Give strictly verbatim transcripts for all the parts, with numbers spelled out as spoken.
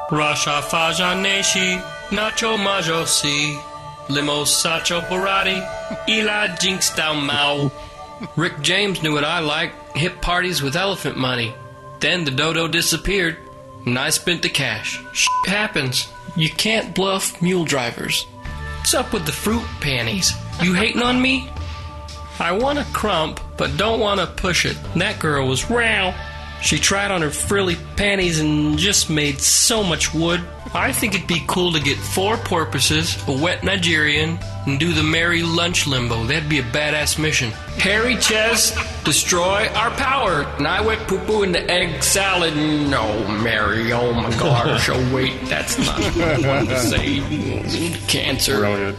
Rasha Fajaneshi, Nacho Majosi, Limo Sacho Barati, Eli Jinx Dow Mao. Rick James knew what I liked, hip parties with elephant money. Then the dodo disappeared, and I spent the cash. Shit happens. You can't bluff mule drivers. What's up with the fruit panties? You hating on me? I want a crump, but don't want to push it. That girl was row. She tried on her frilly panties and just made so much wood. I think it'd be cool to get four porpoises, a wet Nigerian, and do the merry lunch limbo. That'd be a badass mission. Harry Ches, destroy our power. And I went poo-poo in the egg salad. No, Mary, oh my gosh. Oh, wait, that's not what I wanted to say. Cancer. Brilliant.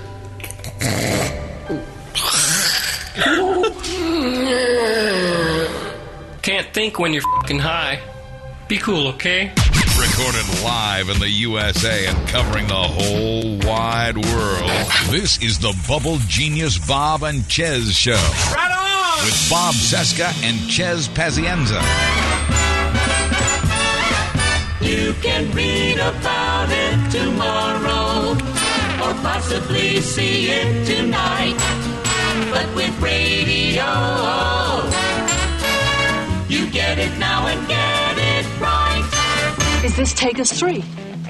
Can't think when you're fucking high. Be cool, okay? Recorded live in the U S A and covering the whole wide world. This is the Bubble Genius Bob and Chez Show. Right on! With Bob Cesca and Chez Pazienza. You can read about it tomorrow, or possibly see it tonight. But with radio, you get it now and get it right. Is this Tagus three?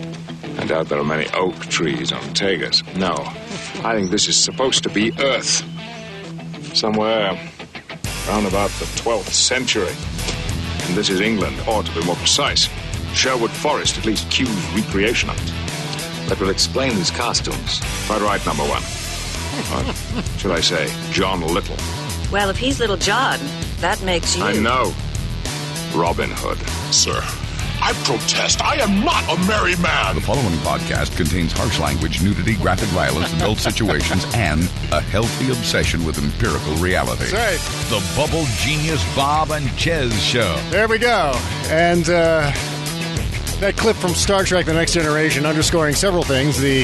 I doubt there are many oak trees on Tagus. No. I think this is supposed to be Earth. Somewhere around about the twelfth century. And this is England, or to be more precise, Sherwood Forest, at least Q's recreation of it. That will explain these costumes. Quite right, number one. Or should I say, John Little. Well, if he's Little John, that makes you... I know. Robin Hood. Sir, I protest. I am not a merry man. The following podcast contains harsh language, nudity, graphic violence, adult situations, and a healthy obsession with empirical reality. That's right. The Bubble Genius Bob and Chez Show. There we go. And uh, that clip from Star Trek The Next Generation underscoring several things. The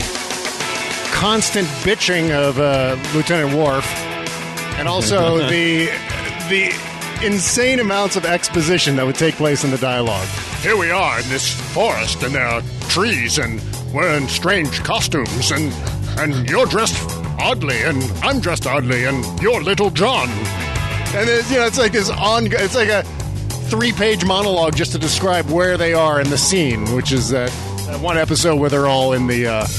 constant bitching of uh, Lieutenant Worf, and also the the insane amounts of exposition that would take place in the dialogue. Here we are in this forest, and there are trees, and we're in strange costumes, and and you're dressed oddly, and I'm dressed oddly, and you're Little John. And it's, you know, it's like this on. It's like a three-page monologue just to describe where they are in the scene, which is that, that one episode where they're all in the uh,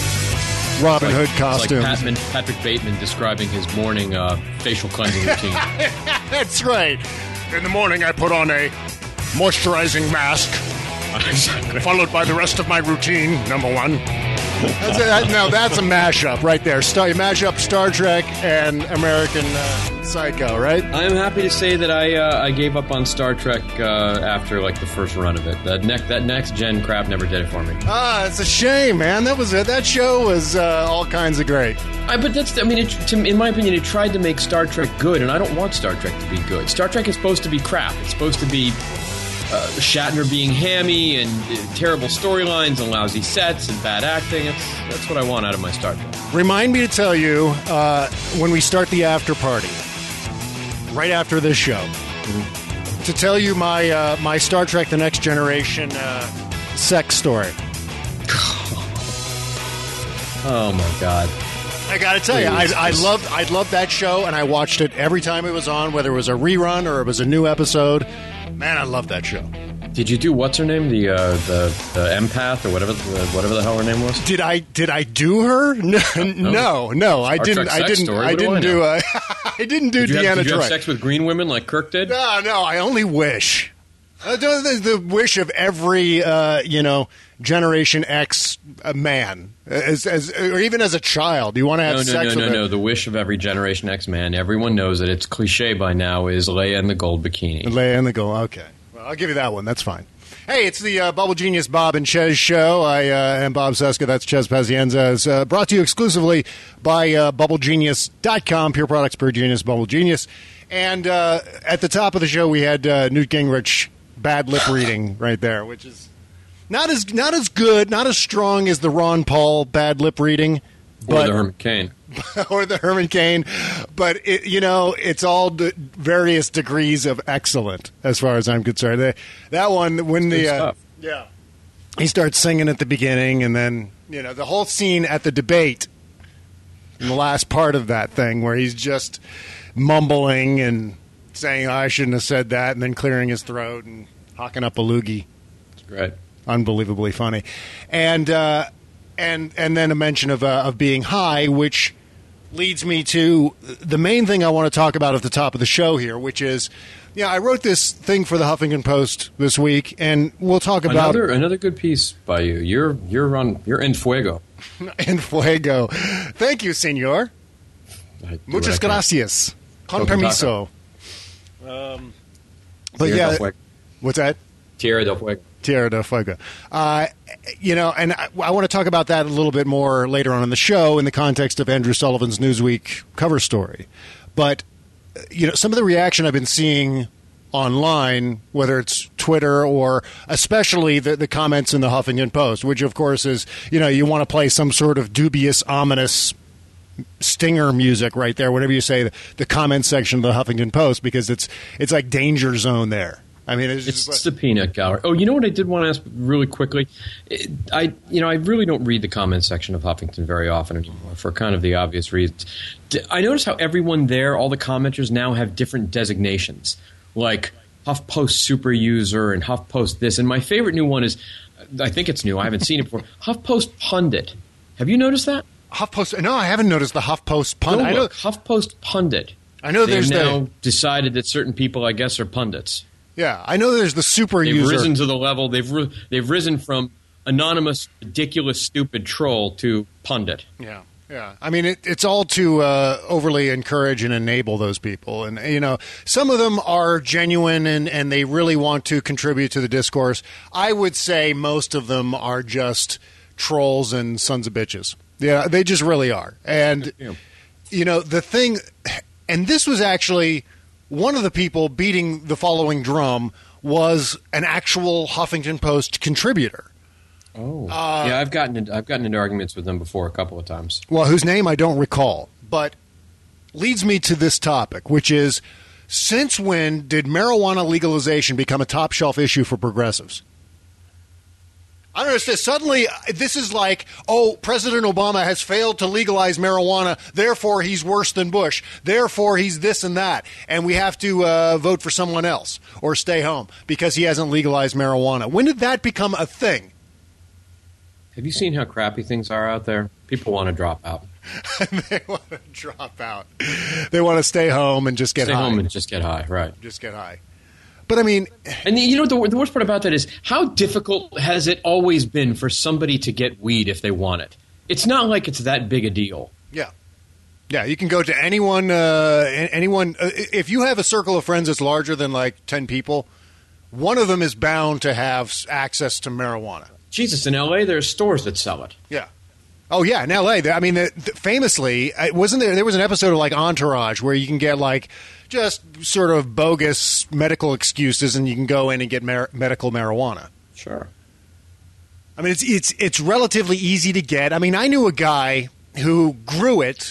Robin like, Hood costumes. It's like Patman, Patrick Bateman describing his morning uh, facial cleansing routine. That's right. In the morning, I put on a moisturizing mask, exactly. followed by the rest of my routine, number one. That's a, that, now, that's a mashup right there. Star, you mash up Star Trek and American uh, Psycho, right? I'm happy to say that I uh, I gave up on Star Trek uh, after like the first run of it. That next that next gen crap never did it for me. Ah, it's a shame, man. That was that show was uh, all kinds of great. I, but that's I mean, it, to, in my opinion, it tried to make Star Trek good, and I don't want Star Trek to be good. Star Trek is supposed to be crap. It's supposed to be uh, Shatner being hammy and uh, terrible storylines and lousy sets and bad acting. It's, that's what I want out of my Star Trek. Remind me to tell you uh, when we start the after party, right after this show, mm-hmm. to tell you my uh, my Star Trek: The Next Generation uh, sex story. Oh my God! I got to tell you, I, I loved I loved that show, and I watched it every time it was on, whether it was a rerun or it was a new episode. Man, I loved that show. Did you do what's her name, the uh, the, the empath or whatever the, whatever the hell her name was? Did I did I do her? No, no, no I didn't. I didn't. I didn't do. I, I didn't do did you Deanna have, did you Troi. have sex with green women like Kirk did? No, no. I only wish. Uh, the, the wish of every uh, you know Generation X uh, man, as, as or even as a child, you want to have no, no, sex no, with no, it. no. The wish of every Generation X man. Everyone knows that it's cliche by now. Is Leia in the gold bikini? Leia in the gold. Okay, well, I'll give you that one. That's fine. Hey, it's the uh, Bubble Genius Bob and Chez show. I uh, am Bob Cesca. That's Chez Pazienza. It's uh, brought to you exclusively by uh, Bubble Genius dot com. Pure products, pure genius, Bubble Genius. And uh, at the top of the show, we had uh, Newt Gingrich bad lip reading right there, which is not as not as good, not as strong as the Ron Paul bad lip reading, but, or the Herman Cain, or the Herman Cain. But it, you know, it's all d- various degrees of excellent, as far as I'm concerned. That one, when it's the uh, stuff. yeah, he starts singing at the beginning, and then, you know, the whole scene at the debate in the last part of that thing where he's just mumbling and saying, oh, I shouldn't have said that, and then clearing his throat and hawking up a loogie. It's great. Unbelievably funny. And uh, and and then a mention of uh, of being high, which leads me to the main thing I want to talk about at the top of the show here, which is, yeah, I wrote this thing for the Huffington Post this week, and we'll talk about another another good piece by you. You're you're on you're en fuego. En fuego. Thank you, senor. Muchas gracias. Con permiso. Um, but Tierra yeah, del Fuego. What's that? Tierra del Fuego. Tierra del Fuego. Uh, you know, and I, I want to talk about that a little bit more later on in the show in the context of Andrew Sullivan's Newsweek cover story. But, you know, some of the reaction I've been seeing online, whether it's Twitter or especially the, the comments in the Huffington Post, which, of course, is, you know, you want to play some sort of dubious, ominous stinger music right there, whatever you say, the, the comment section of the Huffington Post, because it's it's like danger zone there. I mean, it's, it's just the peanut gallery. Oh, you know what I did want to ask really quickly? It, I, you know, I really don't read the comment section of Huffington very often anymore for kind of the obvious reasons. I notice how everyone there, all the commenters now have different designations, like HuffPost super user and HuffPost this. And my favorite new one is, I think it's new, I haven't seen it before, HuffPost pundit. Have you noticed that? HuffPost. No, I haven't noticed the HuffPost pundit. No, I know look, HuffPost pundit. I know They've there's now the, decided that certain people, I guess, are pundits. Yeah, I know there's the super they've user. They've risen to the level. They've ri- they've risen from anonymous, ridiculous, stupid troll to pundit. Yeah, yeah. I mean, it, it's all to uh, overly encourage and enable those people. And, you know, some of them are genuine and, and they really want to contribute to the discourse. I would say most of them are just trolls and sons of bitches. Yeah, they just really are. And, yeah. you know, the thing, and this was actually one of the people beating the following drum was an actual Huffington Post contributor. Oh, uh, yeah, I've gotten into, I've gotten into arguments with them before a couple of times. Well, whose name I don't recall, but leads me to this topic, which is, since when did marijuana legalization become a top shelf issue for progressives? I don't understand. Suddenly, this is like, oh, President Obama has failed to legalize marijuana, therefore he's worse than Bush. Therefore, he's this and that. And we have to uh, vote for someone else or stay home because he hasn't legalized marijuana. When did that become a thing? Have you seen how crappy things are out there? People want to drop out. They want to drop out. They want to stay home and just get stay high. Stay home and just get high, right. Just get high. But I mean, and you know the, the worst part about that is how difficult has it always been for somebody to get weed if they want it? It's not like it's that big a deal. Yeah, yeah. You can go to anyone. Uh, anyone. Uh, if you have a circle of friends that's larger than like ten people, one of them is bound to have access to marijuana. Jesus, in L A, there's stores that sell it. Yeah. Oh yeah, in L A. I mean, the, the, famously, wasn't there? There was an episode of like Entourage where you can get like just sort of bogus medical excuses, and you can go in and get mar- medical marijuana. Sure. I mean, it's it's it's relatively easy to get. I mean, I knew a guy who grew it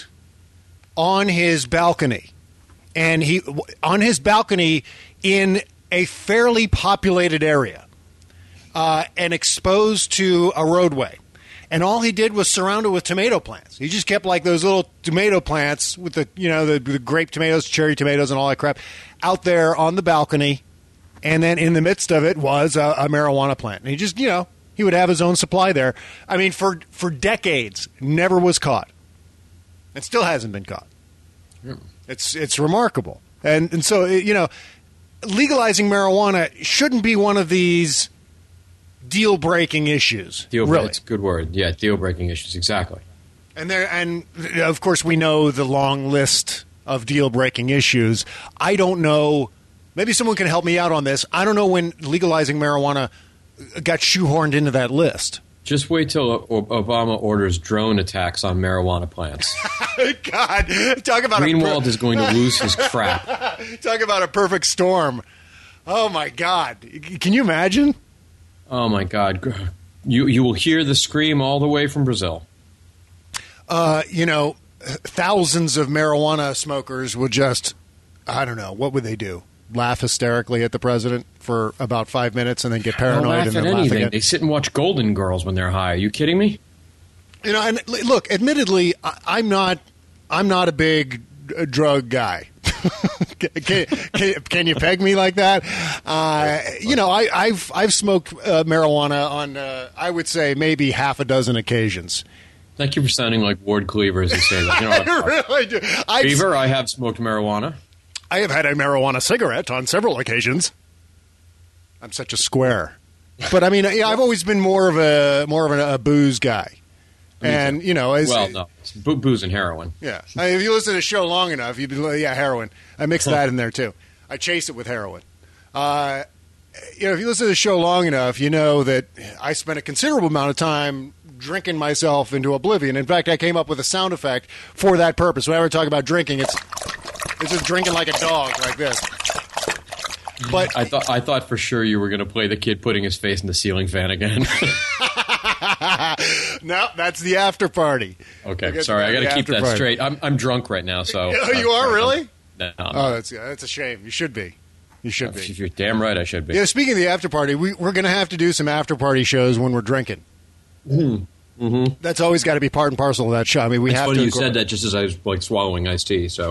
on his balcony, and he on his balcony in a fairly populated area, uh, and exposed to a roadway. And all he did was surround it with tomato plants. He just kept like those little tomato plants with the, you know, the, the grape tomatoes, cherry tomatoes, and all that crap out there on the balcony. And then in the midst of it was a, a marijuana plant. And he just, you know, he would have his own supply there. I mean, for for decades, never was caught. And still hasn't been caught. Yeah. It's it's remarkable. And and so, you know, legalizing marijuana shouldn't be one of these deal-breaking issues. Deal really. It's a good word. Yeah, deal-breaking issues, exactly. And there, and of course, we know the long list of deal-breaking issues. I don't know. Maybe someone can help me out on this. I don't know when legalizing marijuana got shoehorned into that list. Just wait till Obama orders drone attacks on marijuana plants. God, talk about Greenwald a per- is going to lose his crap. Talk about a perfect storm. Oh my God, can you imagine? Oh, my God. You you will hear the scream all the way from Brazil. Uh, you know, thousands of marijuana smokers would just, I don't know, what would they do? laugh hysterically at the president for about five minutes and then get They'll paranoid laugh and at then laugh anything. again. They sit and watch Golden Girls when they're high. Are you kidding me? You know, and l- look, admittedly, I, I'm not, I'm not a big uh, drug guy. can, can, can you peg me like that? Uh, you know, I, I've I've smoked uh, marijuana on, uh, I would say, maybe half a dozen occasions. Thank you for sounding like Ward Cleaver as you say that. You know what? I really do. I've- Cleaver, I have smoked marijuana. I have had a marijuana cigarette on several occasions. I'm such a square, but I mean, yeah, I've always been more of a more of a, a booze guy, and you know, as, Well, no, it's bo- booze and heroin. yeah. I mean, if you listen to the show long enough, you'd be like, yeah, heroin. I mix that in there too. I chase it with heroin. Uh, you know, if you listen to the show long enough, you know that I spent a considerable amount of time drinking myself into oblivion. In fact, I came up with a sound effect for that purpose. Whenever I talk about drinking, it's it's just drinking like a dog, like this. But I thought I thought for sure you were going to play the kid putting his face in the ceiling fan again. no, that's the after party. Okay, sorry, I got to keep that party. straight. I'm I'm drunk right now, so. Oh, you are really? No, no, Oh, that's that's a shame. You should be. You should be. You're damn right I should be. Yeah. Speaking of the after party, we, we're going to have to do some after party shows when we're drinking. Mm-hmm. That's always got to be part and parcel of that show. I mean, we It's have funny to. you said that just as I was like swallowing iced tea. So.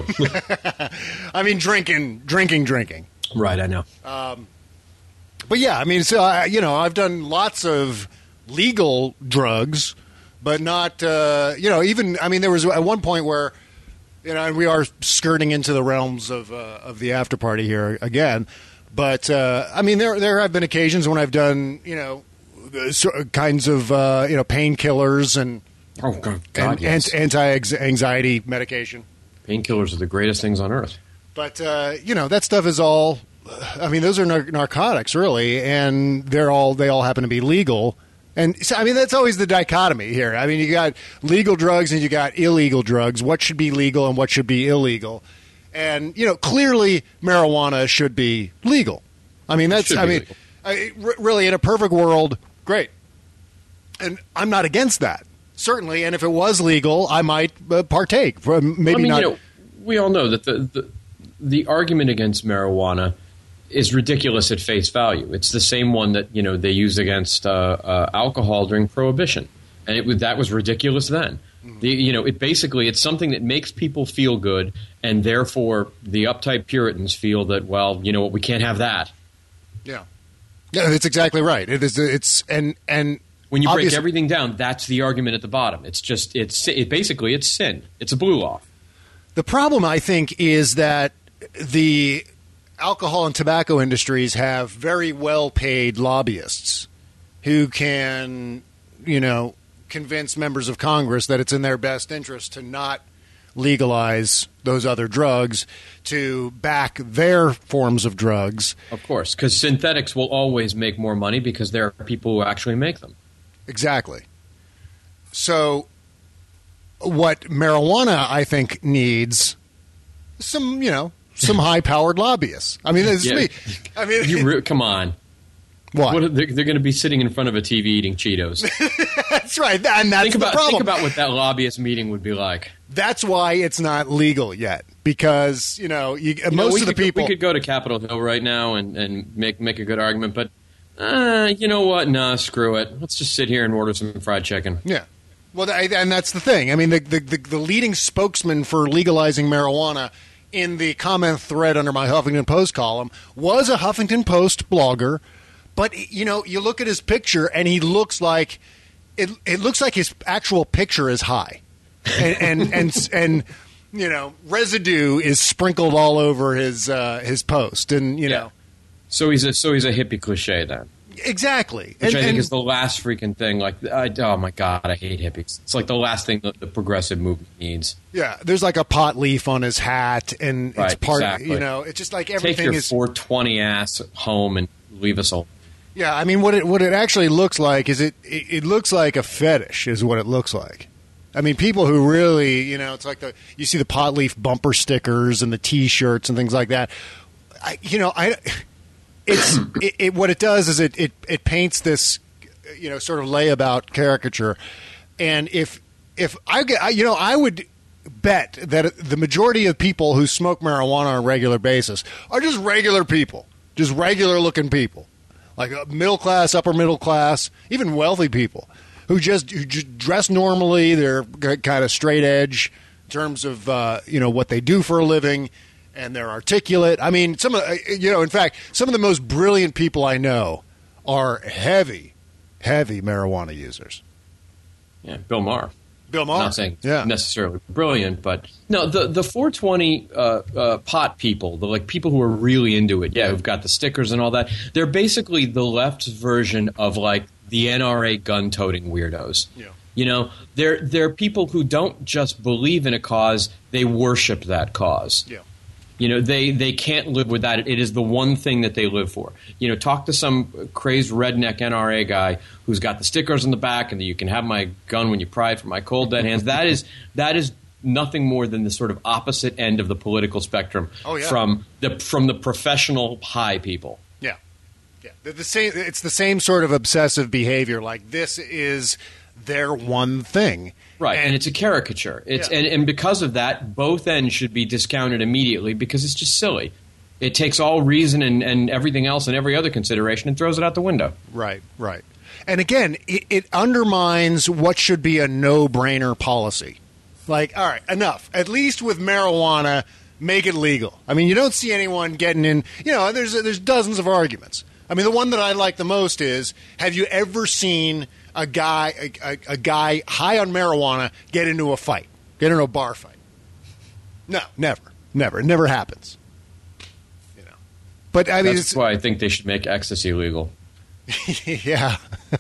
I mean, drinking, drinking, drinking. Right, I know. Um, but yeah, I mean, so I, you know, I've done lots of legal drugs, but not, uh, you know, even. I mean, there was at one point where, you know, and we are skirting into the realms of uh, of the after party here again. But uh, I mean, there there have been occasions when I've done, you know, so- kinds of uh, you know painkillers and Oh God, God and yes. anti anxiety medication. Painkillers are the greatest things on earth. But, uh, you know, that stuff is all, I mean, those are nar- narcotics, really, and they're all, they all happen to be legal. And, so, I mean, that's always the dichotomy here. I mean, you got legal drugs and you got illegal drugs. What should be legal and what should be illegal? And, you know, clearly marijuana should be legal. I mean, that's, should I be mean, legal. I, r- really, in a perfect world, great. And I'm not against that, certainly. And if it was legal, I might uh, partake. Maybe I mean, not. you know, we all know that the, the the argument against marijuana is ridiculous at face value. It's the same one that you know they used against uh, uh, alcohol during Prohibition, and it was, that was ridiculous then. Mm-hmm. The, you know, it basically it's something that makes people feel good, and therefore the uptight Puritans feel that well, you know what, we can't have that. Yeah, yeah, that's exactly right. It is. It's and and when you break obvious- everything down, that's the argument at the bottom. It's just it's it basically it's sin. It's a blue law. The problem, I think, is that the alcohol and tobacco industries have very well-paid lobbyists who can, you know, convince members of Congress that it's in their best interest to not legalize those other drugs, to back their forms of drugs. Of course, because synthetics will always make more money because there are people who actually make them. Exactly. So what marijuana, I think, needs some, you know, some high-powered lobbyists. I mean, it's Yeah. me. I mean, You re- come on. what? What are they, they're going to be sitting in front of a T V eating Cheetos. That's right, and that's think the about problem. think about what that lobbyist meeting would be like. That's why it's not legal yet, because you know, you, You know, most we of the could, people. we could go to Capitol Hill right now and, and make make a good argument, but uh, you know what? Nah, screw it. Let's just sit here and order some fried chicken. Yeah. Well, th- and that's the thing. I mean, the, the, the, the leading spokesman for legalizing marijuana in the comment thread under my Huffington Post column was a Huffington Post blogger. But, you know, you look at his picture and he looks like it, it looks like his actual picture is high. And, and, and, and, you know, residue is sprinkled all over his uh, his post. And, you Yeah. know. So he's a so he's a hippie cliche then. Exactly. Which And- I think and- is the last freaking thing. Like, I, oh my god, I hate hippies. It's like the last thing that the progressive movement needs. Yeah, there's like a pot leaf on his hat, and it's Right, part. exactly. You know, it's just like Take everything your is. four twenty ass home and leave us alone. Yeah, I mean, what it what it actually looks like is it, it it looks like a fetish, is what it looks like. I mean, people who really, you know, it's like the you see the pot leaf bumper stickers and the T-shirts and things like that. I, you know, I. It's it, it, what it does is it, it, it paints this, you know, sort of layabout caricature, and if if I get, I- you know, I would bet that the majority of people who smoke marijuana on a regular basis are just regular people, just regular-looking people, like middle class, upper middle class, even wealthy people who just, who just dress normally. They're kind of straight edge in terms of uh, you know what they do for a living, and they're articulate. I mean, some of you know, in fact, some of the most brilliant people I know are heavy, heavy marijuana users. Yeah, Bill Maher. Bill Maher. I'm not saying yeah. necessarily brilliant, but no, the the four twenty uh, uh, pot people, the like people who are really into it, yeah, who've got the stickers and all that. They're basically the left's version of like the N R A gun-toting weirdos. Yeah. You know, they're they're people who don't just believe in a cause; they worship that cause. Yeah. You know, they, they can't live without it. It is the one thing that they live for. You know, talk to some crazed redneck N R A guy who's got the stickers on the back and that you can have my gun when you pry it from my cold dead hands. That is that is nothing more than the sort of opposite end of the political spectrum oh, yeah. from the from the professional high people. Yeah, yeah. They're the same. It's the same sort of obsessive behavior. Like this is their one thing. Right, and, and it's a caricature. It's yeah. and, and because of that, both ends should be discounted immediately because it's just silly. It takes all reason and, and everything else and every other consideration and throws it out the window. Right, right. And again, it, it undermines what should be a no-brainer policy. Like, all right, enough. At least with marijuana, make it legal. I mean, you don't see anyone getting in. You know, there's there's dozens of arguments. I mean, the one that I like the most is: have you ever seen a guy a, a, a guy high on marijuana get into a fight, get into a bar fight? No, never, never. It never happens. You know, but I mean, that's it's, why I think they should make ecstasy legal. yeah,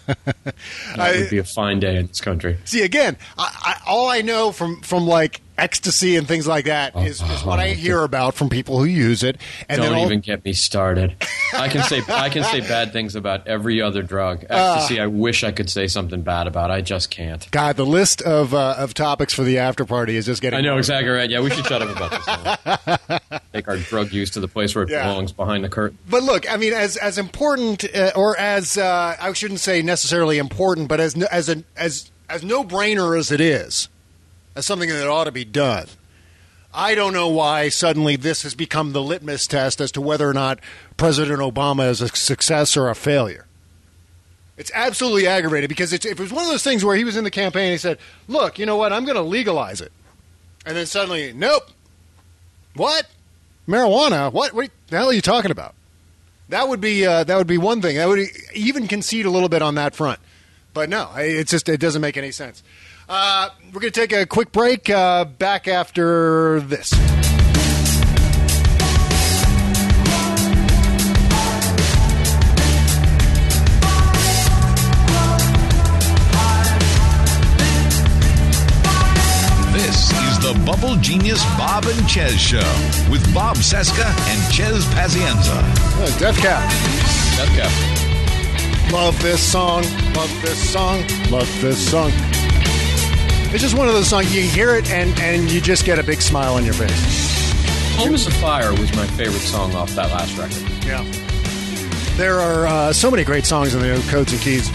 that would be a fine day in this country. See, again, I, I, all I know from from like ecstasy and things like that is, is what I hear about from people who use it. And Don't then all, even get me started. I can say I can say bad things about every other drug. Ecstasy, uh, I wish I could say something bad about. I just can't. God, the list of uh, of topics for the after party is just getting. I know more. exactly right. Yeah, we should shut up about this now. Take our drug use to the place where it Yeah. belongs, behind the curtain. But look, I mean, as as important uh, or as uh, I shouldn't say necessarily important, but as as a, as as no brainer as it is, as something that ought to be done. I don't know why suddenly this has become the litmus test as to whether or not President Obama is a success or a failure. It's absolutely aggravating because it's, if it was one of those things where he was in the campaign and he said, look, you know what, I'm going to legalize it. And then suddenly, nope. What? Marijuana? What, what the hell are you talking about? That would be uh, that would be one thing. That would even concede a little bit on that front. But no, it's just it doesn't make any sense. Uh, we're going to take a quick break. Uh, back after this. This is the Bubble Genius Bob and Chez Show with Bob Cesca and Chez Pazienza. Oh, Death Cab. Death Cab. Love this song. Love this song. Love this song. It's just one of those songs, you hear it and, and you just get a big smile on your face. Home is a Fire was my favorite song off that last record. Yeah. There are uh, so many great songs in the Codes and Keys.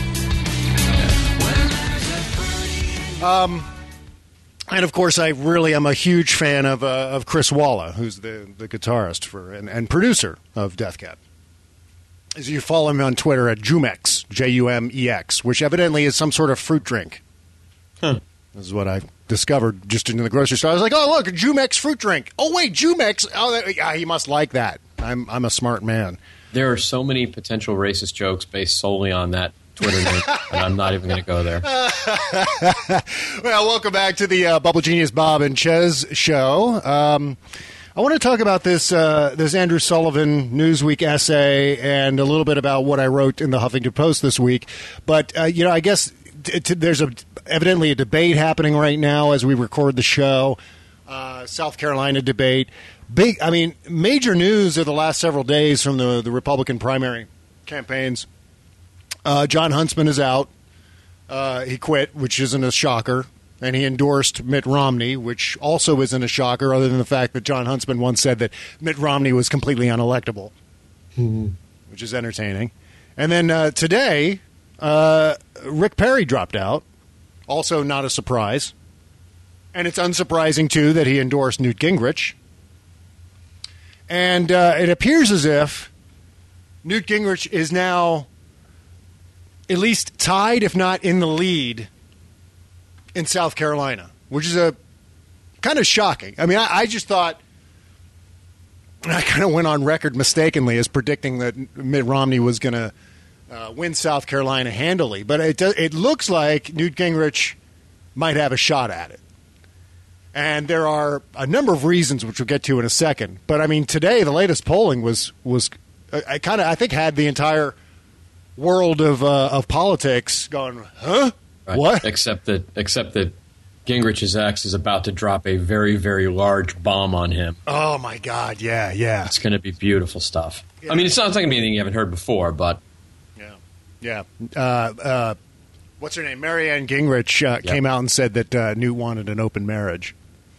Um, and of course, I really am a huge fan of uh, of Chris Walla, who's the, the guitarist for and, and producer of Death Cab. As you follow him on Twitter at Jumex, J U M E X, which evidently is some sort of fruit drink. Huh. This is what I discovered just in the grocery store. I was like, oh, look, a Jumex fruit drink. Oh, wait, Jumex. Oh, that, yeah, he must like that. I'm I'm a smart man. There are so many potential racist jokes based solely on that Twitter name, and I'm not even going to go there. Well, welcome back to the uh, Bubble Genius Bob and Chez show. Um, I want to talk about this uh, this Andrew Sullivan Newsweek essay and a little bit about what I wrote in the Huffington Post this week. But, uh, you know, I guess t- t- there's a evidently a debate happening right now as we record the show, uh, South Carolina debate. Big, I mean, major news of the last several days from the, the Republican primary campaigns. Uh, John Huntsman is out. Uh, he quit, which isn't a shocker. And he endorsed Mitt Romney, which also isn't a shocker, other than the fact that John Huntsman once said that Mitt Romney was completely unelectable, mm-hmm. which is entertaining. And then uh, today, uh, Rick Perry dropped out. Also not a surprise. And it's unsurprising, too, that he endorsed Newt Gingrich. And uh, it appears as if Newt Gingrich is now at least tied, if not in the lead, in South Carolina, which is a kind of shocking. I mean, I, I just thought, I kind of went on record mistakenly as predicting that Mitt Romney was going to uh, win South Carolina handily. But it, do, it looks like Newt Gingrich might have a shot at it. And there are a number of reasons, which we'll get to in a second. But, I mean, today, the latest polling was, was I kind of, I think, had the entire world of uh, of politics going, huh? Right. What? Except that, except that Gingrich's ex is about to drop a very, very large bomb on him. Oh, my God. Yeah, yeah. It's going to be beautiful stuff. Yeah. I mean, it's not, it's not going to be anything you haven't heard before, but... Yeah. Yeah. Uh, uh, what's her name? Marianne Gingrich uh, Yep. came out and said that uh, Newt wanted an open marriage.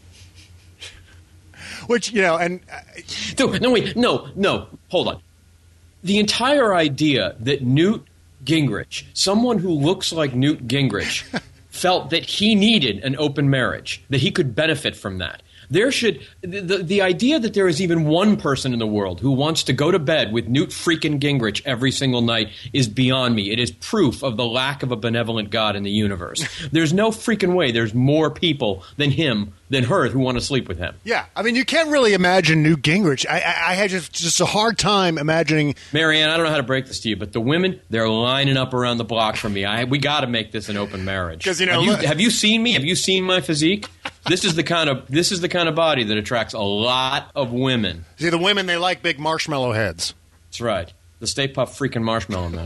Which, you know, and... Uh, no, no, wait. No, no. Hold on. The entire idea that Newt Gingrich, someone who looks like Newt Gingrich... felt that he needed an open marriage, that he could benefit from that. There should the, the the idea that there is even one person in the world who wants to go to bed with Newt freaking Gingrich every single night is beyond me. It is proof of the lack of a benevolent God in the universe. There's no freaking way there's more people than him, than her, who want to sleep with him. Yeah, I mean, you can't really imagine Newt Gingrich. I, I, I had just, just a hard time imagining... Marianne, I don't know how to break this to you, but the women, they're lining up around the block for me. I, we got to make this an open marriage. 'Cause, you know, have, you, look- have you seen me? Have you seen my physique? This is the kind of this is the kind of body that attracts a lot of women. See, the women, they like big marshmallow heads. That's right. The Stay Puft freaking Marshmallow Man.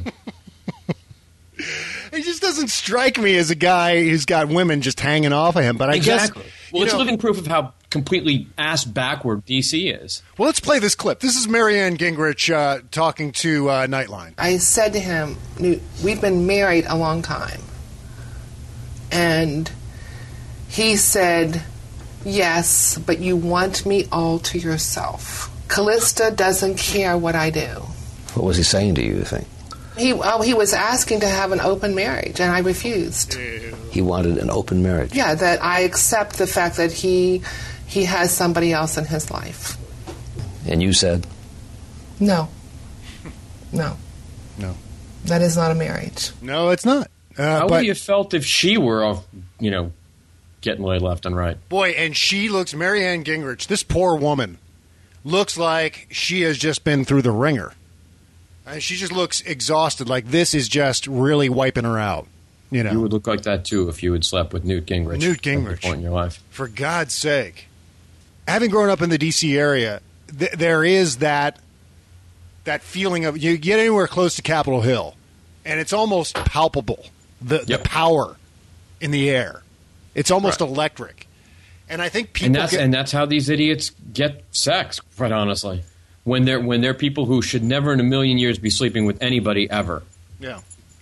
He just doesn't strike me as a guy who's got women just hanging off of him. But I Exactly. guess... Well, you it's know- living proof of how completely ass-backward D C is. Well, let's play this clip. This is Marianne Gingrich uh, talking to uh, Nightline. I said to him, Newt, we've been married a long time. And he said, yes, but you want me all to yourself. Callista doesn't care what I do. What was he saying to you, you think? He, oh, he was asking to have an open marriage, and I refused. He wanted an open marriage. Yeah, that I accept the fact that he he has somebody else in his life. And you said? No. No. No. That is not a marriage. No, it's not. Uh, How but, would you have felt if she were, uh, you know, getting laid left and right? Boy, and she looks, Marianne Gingrich, this poor woman, looks like she has just been through the ringer. And she just looks exhausted, like this is just really wiping her out. You know, You would look like that, too, if you had slept with Newt Gingrich. Newt at the Gingrich. point in your life. For God's sake. Having grown up in the D C area, th- there is that that feeling of, you get anywhere close to Capitol Hill, and it's almost palpable, the, Yep. the power in the air. It's almost Right. electric. And I think people And that's get, and that's how these idiots get sex, quite honestly. When they're when they're people who should never in a million years be sleeping with anybody ever. yeah.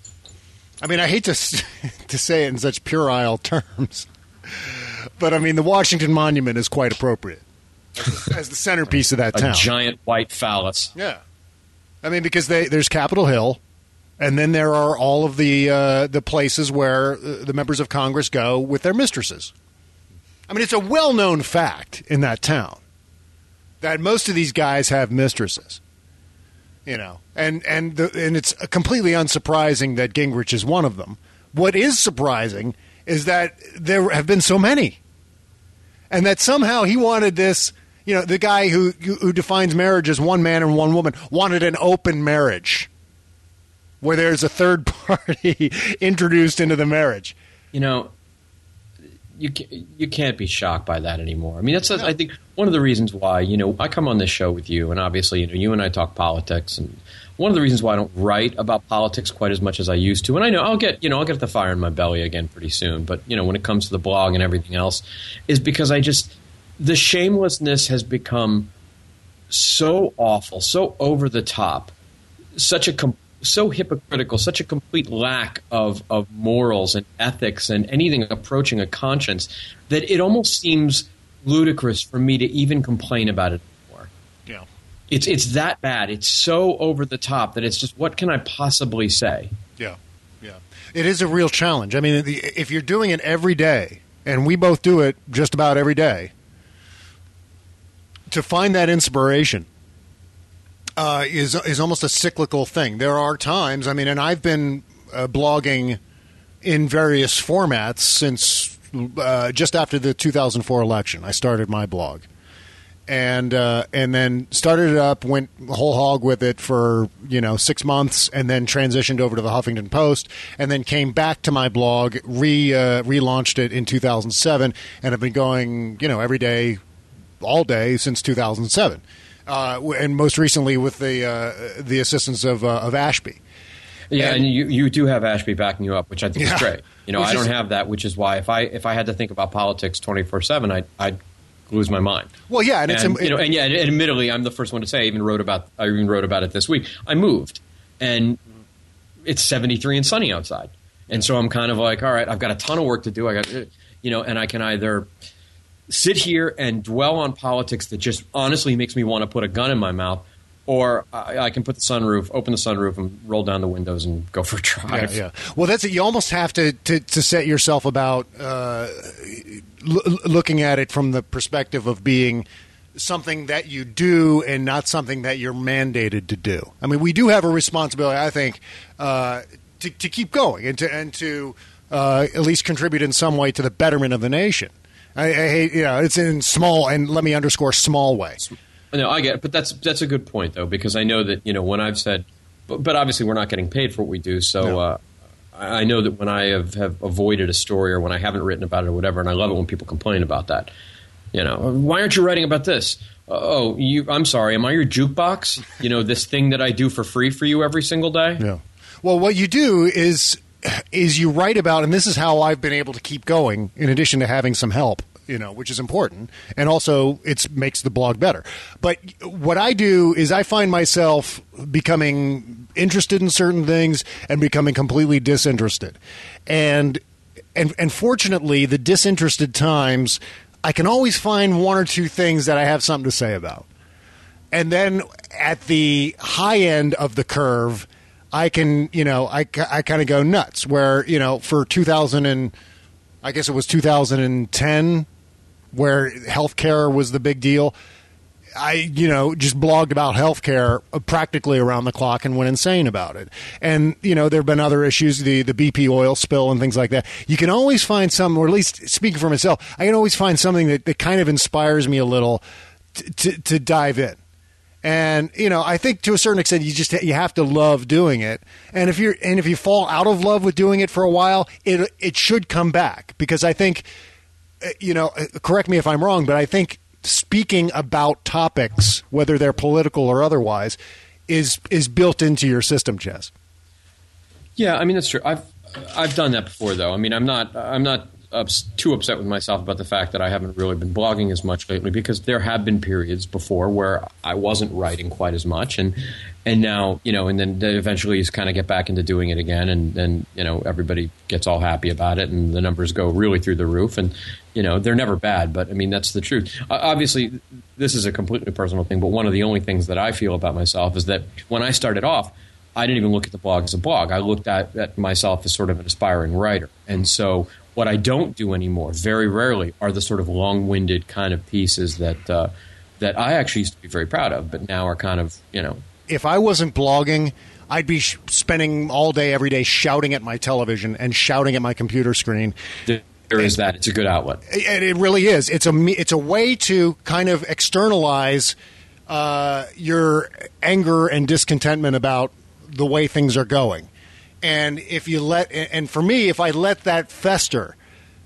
I mean, I hate to s- to say it in such puerile terms, but I mean, the Washington Monument is quite appropriate as, as the centerpiece of that A town. giant white phallus. Yeah, I mean, because they, there's Capitol Hill, and then there are all of the uh, the places where uh, the members of Congress go with their mistresses. I mean, it's a well-known fact in that town that most of these guys have mistresses. You know, and and the, and it's completely unsurprising that Gingrich is one of them. What is surprising is that there have been so many, and that somehow he wanted this. You know, the guy who who defines marriage as one man and one woman wanted an open marriage, where there's a third party introduced into the marriage. You know, you can't, you can't be shocked by that anymore. I mean, that's I think one of the reasons why, you know, I come on this show with you, and obviously, you know, you and I talk politics, and one of the reasons why I don't write about politics quite as much as I used to, and I know I'll get, you know, I'll get the fire in my belly again pretty soon, but, you know, when it comes to the blog and everything else, is because I just, the shamelessness has become so awful, so over the top, such a com- so hypocritical, such a complete lack of, of morals and ethics and anything approaching a conscience that it almost seems ludicrous for me to even complain about it anymore. Yeah. It's it's that bad. It's so over the top that it's just, what can I possibly say? Yeah, yeah. It is a real challenge. I mean, the, if you're doing it every day, and we both do it just about every day, to find that inspiration uh, is is almost a cyclical thing. There are times, I mean, and I've been uh, blogging in various formats since uh, just after the two thousand four election. I started my blog. And uh, and then started it up, went whole hog with it for, you know, six months, and then transitioned over to the Huffington Post, and then came back to my blog, re uh, relaunched it in two thousand seven, and have been going, you know, every day, all day since two thousand seven, uh, and most recently with the uh, the assistance of uh, of Ashby. Yeah, and, and you, you do have Ashby backing you up, which I think yeah, is great. You know, I don't is, have that, which is why if I if I had to think about politics twenty-four seven, I'd, I'd lose my mind. Well, yeah, and, and it's you know, and yeah, and admittedly, I'm the first one to say. I even wrote about. I even wrote about it this week. I moved, and it's seventy-three and sunny outside, and so I'm kind of like, all right, I've got a ton of work to do. I got, you know, and I can either sit here and dwell on politics that just honestly makes me want to put a gun in my mouth, or I, I can put the sunroof, open the sunroof, and roll down the windows and go for a drive. Yeah, yeah. Well, that's it. You almost have to to, to set yourself about uh, l- looking at it from the perspective of being something that you do and not something that you're mandated to do. I mean, we do have a responsibility, I think, uh, to, to keep going and to and to uh, at least contribute in some way to the betterment of the nation. I, I hate, you know, it's in small, and let me underscore small way. No, I get it, but that's that's a good point though, because I know that, you know, when I've said, but, but obviously we're not getting paid for what we do, so no. uh, I know that when I have, have avoided a story or when I haven't written about it or whatever, and I love it when people complain about that. You know, why aren't you writing about this? Uh, oh, you, I'm sorry, am I your jukebox? You know, this thing that I do for free for you every single day? Yeah. Well, what you do is is you write about, and this is how I've been able to keep going, in addition to having some help, you know, which is important, and also it makes the blog better. But what I do is I find myself becoming interested in certain things and becoming completely disinterested. And and and fortunately, the disinterested times, I can always find one or two things that I have something to say about. And then at the high end of the curve, I can, you know, I, I kind of go nuts, where, you know, for two thousand and I guess it was two thousand ten, where healthcare was the big deal, I, you know, just blogged about healthcare practically around the clock and went insane about it. And, you know, there have been other issues, the, the B P oil spill and things like that. You can always find some, or at least speaking for myself, I can always find something that, that kind of inspires me a little to, to, to dive in. And, you know, I think to a certain extent, you just you have to love doing it. And if you're and if you fall out of love with doing it for a while, it it should come back, because I think, you know, correct me if I'm wrong, but I think speaking about topics, whether they're political or otherwise, is is built into your system, Chess. Yeah, I mean, that's true. I've I've done that before, though. I mean, I'm not I'm not ups, too upset with myself about the fact that I haven't really been blogging as much lately, because there have been periods before where I wasn't writing quite as much, and and now, you know, and then eventually you kind of get back into doing it again, and then, you know, everybody gets all happy about it, and the numbers go really through the roof, and, you know, they're never bad, but I mean, that's the truth. Uh, obviously, this is a completely personal thing, but one of the only things that I feel about myself is that when I started off, I didn't even look at the blog as a blog. I looked at, at myself as sort of an aspiring writer. And so what I don't do anymore, very rarely, are the sort of long-winded kind of pieces that uh, that I actually used to be very proud of, but now are kind of, you know. If I wasn't blogging, I'd be sh- spending all day, every day, shouting at my television and shouting at my computer screen. There is that. It's a good outlet. And it really is. It's a, it's a way to kind of externalize uh, your anger and discontentment about the way things are going. And if you let, and for me, if I let that fester,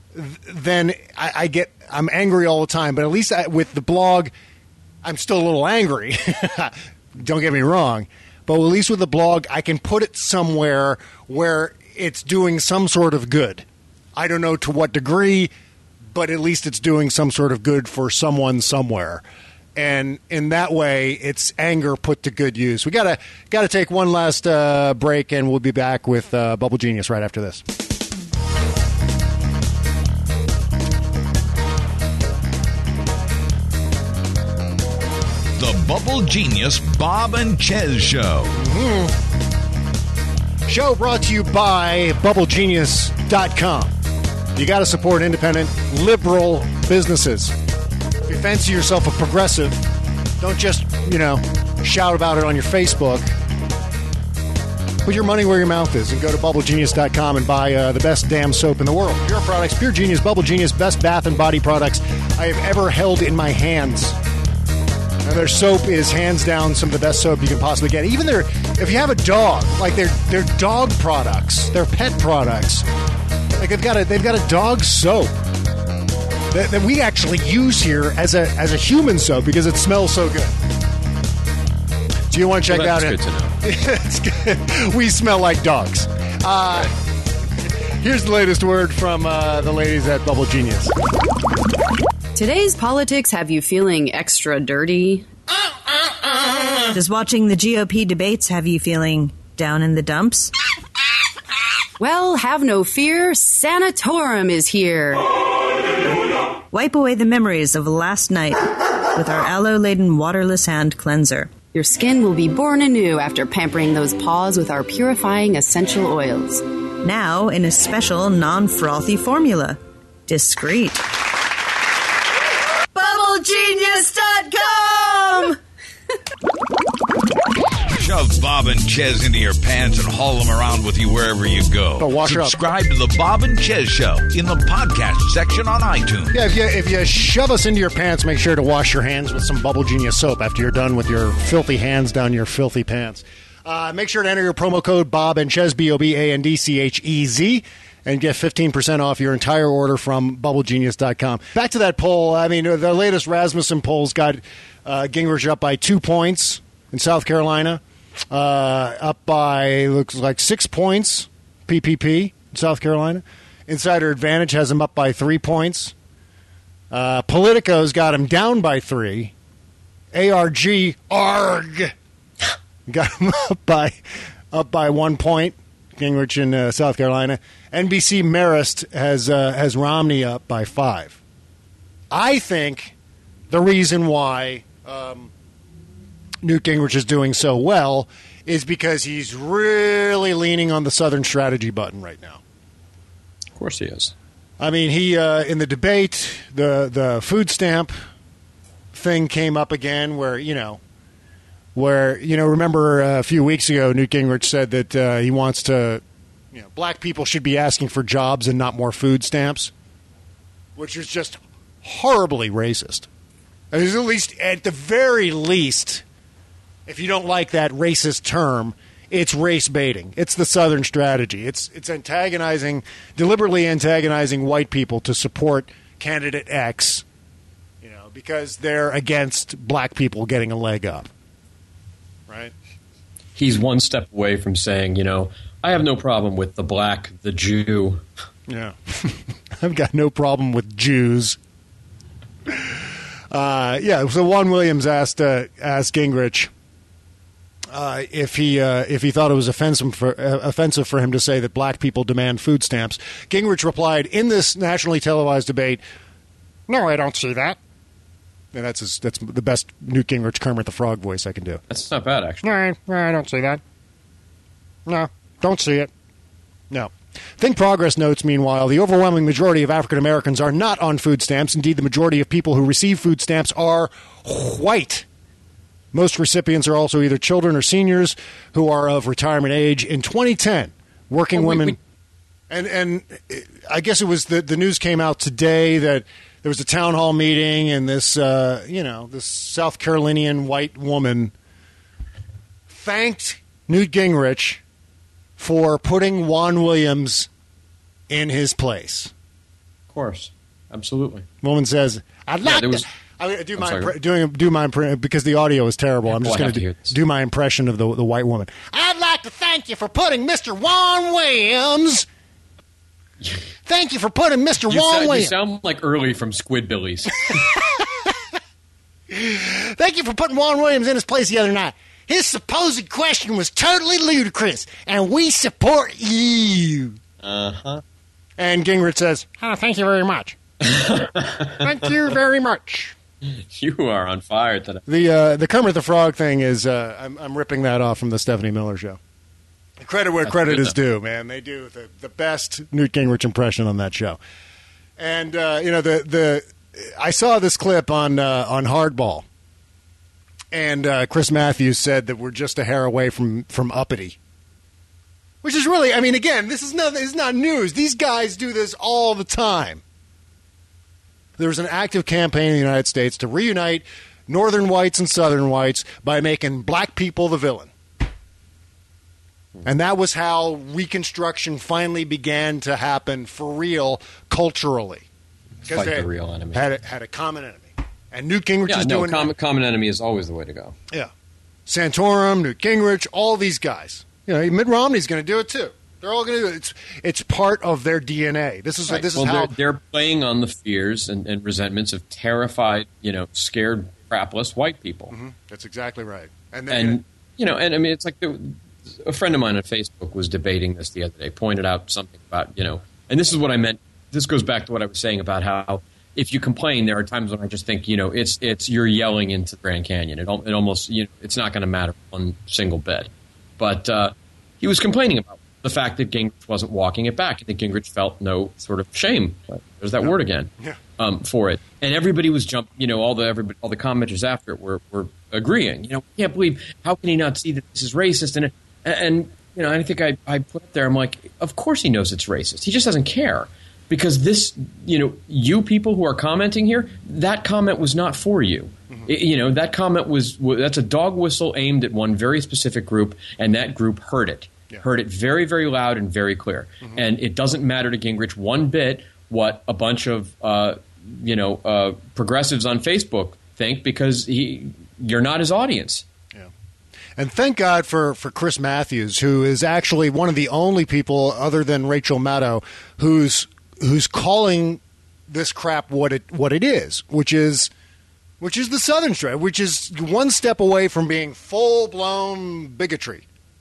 then I, I get, I'm angry all the time. But at least I, with the blog, I'm still a little angry. Don't get me wrong. But at least with the blog, I can put it somewhere where it's doing some sort of good. I don't know to what degree, but at least it's doing some sort of good for someone somewhere. And in that way, it's anger put to good use. We gotta gotta take one last uh, break, and we'll be back with uh, Bubble Genius right after this. The Bubble Genius Bob and Ches Show. Mm-hmm. Show brought to you by Bubble Genius dot com. You got to support independent, liberal businesses. If you fancy yourself a progressive, don't just, you know, shout about it on your Facebook. Put your money where your mouth is and go to bubble genius dot com and buy uh, the best damn soap in the world. Pure products, Pure Genius, Bubble Genius, best bath and body products I have ever held in my hands. Now, their soap is hands down some of the best soap you can possibly get. Even their, if you have a dog, like their their dog products, their pet products, like they've got a they've got a dog soap that, that we actually use here as a as a human soap because it smells so good. Do you want to check well, out it? Good to know. It's good. We smell like dogs. Uh, here's the latest word from uh, the ladies at Bubble Genius. Today's politics have you feeling extra dirty? Does watching the G O P debates have you feeling down in the dumps? Well, have no fear. Sanatorum is here. Wipe away the memories of last night with our aloe-laden waterless hand cleanser. Your skin will be born anew after pampering those paws with our purifying essential oils. Now in a special non-frothy formula. Discreet. bubble genius dot com Shove Bob and Chez into your pants and haul them around with you wherever you go. Oh, wash her up. Subscribe to the Bob and Chez Show in the podcast section on iTunes. Yeah, if you if you shove us into your pants, make sure to wash your hands with some Bubble Genius soap after you're done with your filthy hands down your filthy pants. Uh, make sure to enter your promo code Bob and Chez, B O B A N D C H E Z, and get fifteen percent off your entire order from bubble genius dot com. Back to that poll. I mean, the latest Rasmussen polls got uh, Gingrich up by two points in South Carolina. Uh, up by, looks like six points, P P P, in South Carolina. Insider Advantage has him up by three points. Uh, Politico's got him down by three. A R G, ARG, got him up by, up by one point, Gingrich in uh, South Carolina. N B C Marist has, uh, has Romney up by five. I think the reason why... Um, Newt Gingrich is doing so well is because he's really leaning on the Southern strategy button right now. Of course he is. I mean, he uh, in the debate, the the food stamp thing came up again where, you know, where, you know, remember uh, a few weeks ago, Newt Gingrich said that uh, he wants to, you know, black people should be asking for jobs and not more food stamps, which is just horribly racist. I mean, at least, at the very least... If you don't like that racist term, it's race baiting. It's the Southern strategy. It's it's antagonizing, deliberately antagonizing white people to support candidate X, you know, because they're against black people getting a leg up. Right? He's one step away from saying, you know, I have no problem with the black, the Jew. Yeah. I've got no problem with Jews. Uh, yeah, so Juan Williams asked uh, asked Gingrich Uh, if he uh, if he thought it was offensive for, uh, offensive for him to say that black people demand food stamps. Gingrich replied in this nationally televised debate, "No, I don't see that." And that's his, that's the best Newt Gingrich Kermit the Frog voice I can do. That's not bad, actually. No, no, I don't see that. No, don't see it. No. Think Progress notes, meanwhile, the overwhelming majority of African Americans are not on food stamps. Indeed, the majority of people who receive food stamps are white. Most recipients are also either children or seniors who are of retirement age. In twenty ten, working oh, wait, women... Wait. And and I guess it was the, the news came out today that there was a town hall meeting and this, uh, you know, this South Carolinian white woman thanked Newt Gingrich for putting Juan Williams in his place. Of course. Absolutely. Woman says, I'd like yeah, was, to... I do my impre- doing do my impre- because the audio is terrible. I'm just going to do, do my impression of the the white woman. I'd like to thank you for putting Mister Juan Williams. Thank you for putting Mister You Juan sound, Williams. You sound like early from Squidbillies. Thank you for putting Juan Williams in his place the other night. His supposed question was totally ludicrous, and we support you. Uh huh. And Gingrich says, "Oh, thank you very much. Thank you very much." You are on fire today. The uh, the Kermit the Frog thing is uh, I'm I'm ripping that off from the Stephanie Miller Show. Credit where That's credit good, is due, man. They do the, the best Newt Gingrich impression on that show. And uh, you know the the I saw this clip on uh, on Hardball, and uh, Chris Matthews said that we're just a hair away from from uppity, which is really, I mean, again, this is not this is not news. These guys do this all the time. There's an active campaign in the United States to reunite Northern whites and Southern whites by making black people the villain. And that was how Reconstruction finally began to happen for real culturally. Fight the real enemy. Had a, had a common enemy. And Newt Gingrich yeah, is no, doing common, common enemy is always the way to go. Yeah. Santorum, Newt Gingrich, all these guys. You know, Mitt Romney's going to do it too. They're all going to do it. It's it's part of their D N A. This is right. this is well, how they're, they're playing on the fears and, and resentments of terrified, you know, scared, crapless white people. Mm-hmm. That's exactly right. And, then, and you know, and I mean, it's like the, a friend of mine on Facebook was debating this the other day, pointed out something about, you know, and this is what I meant. This goes back to what I was saying about how if you complain, there are times when I just think, you know, it's it's you're yelling into the Grand Canyon. It, it almost, you know, it's not going to matter one single bit. But uh, he was complaining about the fact that Gingrich wasn't walking it back. I think Gingrich felt no sort of shame. There's that yeah. word again. Yeah. Um, for it, and everybody was jumping. You know, all the everybody, all the commenters after it were, were agreeing. You know, I can't believe how can he not see that this is racist? And and you know, I think I I put up there. I'm like, of course he knows it's racist. He just doesn't care because this, you know, you people who are commenting here, that comment was not for you. Mm-hmm. It, you know, that comment was that's a dog whistle aimed at one very specific group, and that group heard it, yeah. heard it very very loud and very clear. Mm-hmm. And it doesn't matter to Gingrich one bit what a bunch of uh, you know, uh, progressives on Facebook think because he, you're not his audience. Yeah. And thank God for, for Chris Matthews, who is actually one of the only people other than Rachel Maddow who's who's calling this crap what it what it is, which is which is the Southern strike, which is one step away from being full blown bigotry.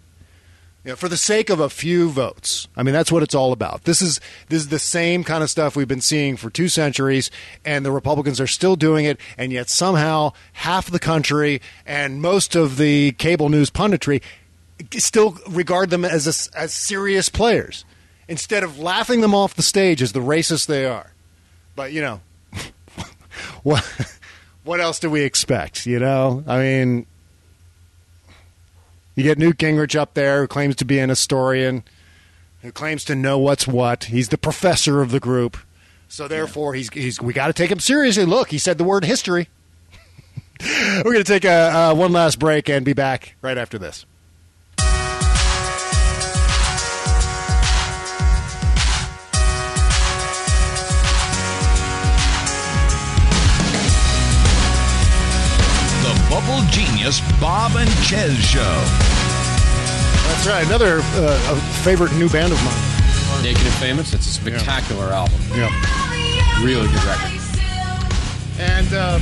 You know, for the sake of a few votes. I mean, that's what it's all about. This is this is the same kind of stuff we've been seeing for two centuries, and the Republicans are still doing it, and yet somehow half the country and most of the cable news punditry still regard them as a, as serious players instead of laughing them off the stage as the racists they are. But, you know, what, what else do we expect, you know? I mean... You get Newt Gingrich up there who claims to be an historian, who claims to know what's what. He's the professor of the group. So therefore, he's, he's we got to take him seriously. Look, he said the word history. We're going to take a, uh, one last break and be back right after this. Bubble Genius Bob and Chez Show. That's right. Another uh, a favorite new band of mine. Naked and Famous. It's a spectacular yeah. album. Yeah. Really good record. And uh,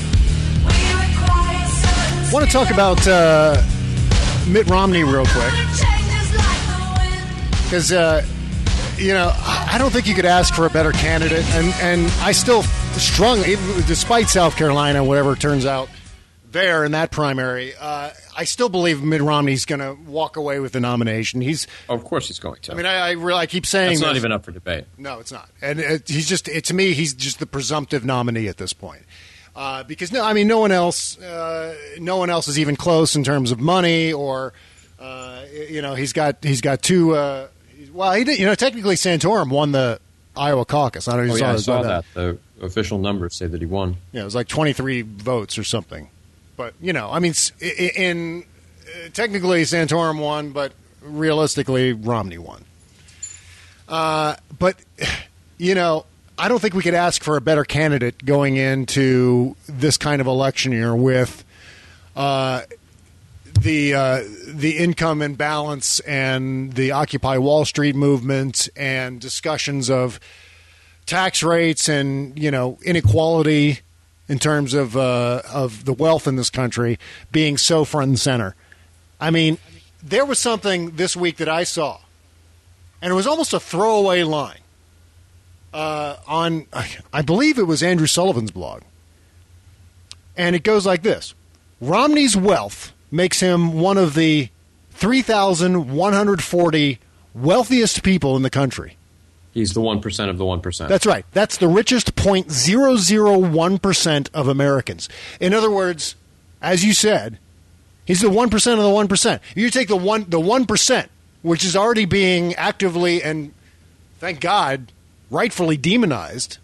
want to talk about uh, Mitt Romney real quick. Because, uh, you know, I don't think you could ask for a better candidate. And, and I still strung, even despite South Carolina, whatever it turns out, there in that primary, uh, I still believe Mitt Romney's going to walk away with the nomination. He's, of course, he's going to. I mean, I, I, really, I keep saying it's not this. even up for debate. No, it's not, and it, he's just it, to me, he's just the presumptive nominee at this point. Uh, because no, I mean, no one else, uh, no one else is even close in terms of money, or uh, you know, he's got he's got two. Uh, well, he did, you know, technically Santorum won the Iowa caucus. I don't know if you oh, saw, yeah, I saw that. that. The official numbers say that he won. Yeah, it was like twenty-three votes or something. But, you know, I mean, in, in uh, technically Santorum won, but realistically Romney won. Uh, but, you know, I don't think we could ask for a better candidate going into this kind of election year with uh, the uh, the income imbalance and the Occupy Wall Street movement and discussions of tax rates and, you know, inequality in terms of uh, of the wealth in this country being so front and center. I mean, there was something this week that I saw, and it was almost a throwaway line uh, on, I believe it was Andrew Sullivan's blog. And it goes like this. Romney's wealth makes him one of the three thousand one hundred forty wealthiest people in the country. He's the one percent of the one percent. That's right. That's the richest zero point zero zero one percent of Americans. In other words, as you said, he's the one percent of the one percent. You take the one the one percent, which is already being actively and, thank God, rightfully demonized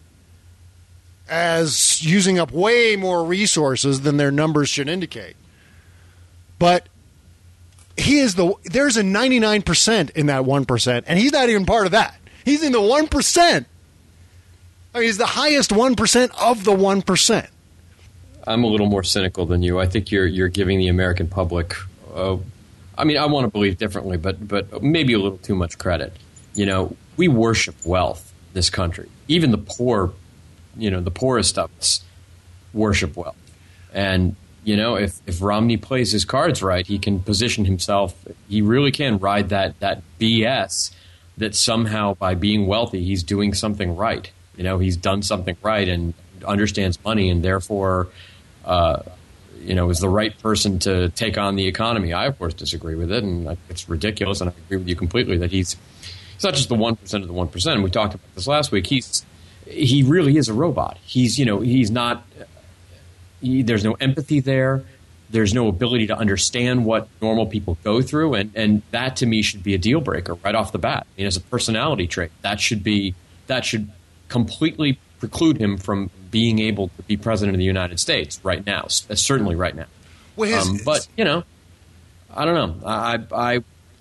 as using up way more resources than their numbers should indicate. But he is the there's a ninety-nine percent in that one percent, and he's not even part of that. He's in the one percent. I mean, he's the highest one percent of the one percent. I'm a little more cynical than you. I think you're you're giving the American public, uh, I mean, I want to believe differently, but but maybe a little too much credit. You know, we worship wealth in this country. Even the poor, you know, the poorest of us worship wealth. And, you know, if, if Romney plays his cards right, he can position himself, he really can ride that, that B S that somehow by being wealthy, he's doing something right. You know, he's done something right and understands money and therefore, uh, you know, is the right person to take on the economy. I, of course, disagree with it, and it's ridiculous, and I agree with you completely that he's he's not just the one percent of the one percent. We talked about this last week. He's he really is a robot. He's, you know, he's not he, there's no empathy there. There's no ability to understand what normal people go through, and, and that to me should be a deal breaker right off the bat. I mean, as a personality trait, that should be that should completely preclude him from being able to be president of the United States right now, certainly right now. Well, his, um, but you know, I don't know. I, I,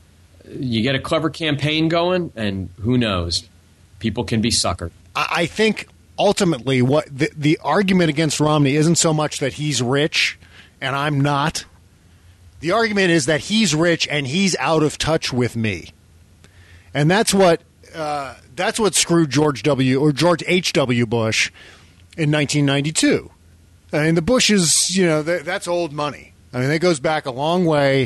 you get a clever campaign going, and who knows? People can be suckered. I think ultimately, what the, the argument against Romney isn't so much that he's rich and I'm not. The argument is that he's rich and he's out of touch with me, and that's what uh, that's what screwed George W. or George H W. Bush in nineteen ninety-two. I mean, the Bushes, you know, that's old money. I mean, that goes back a long way,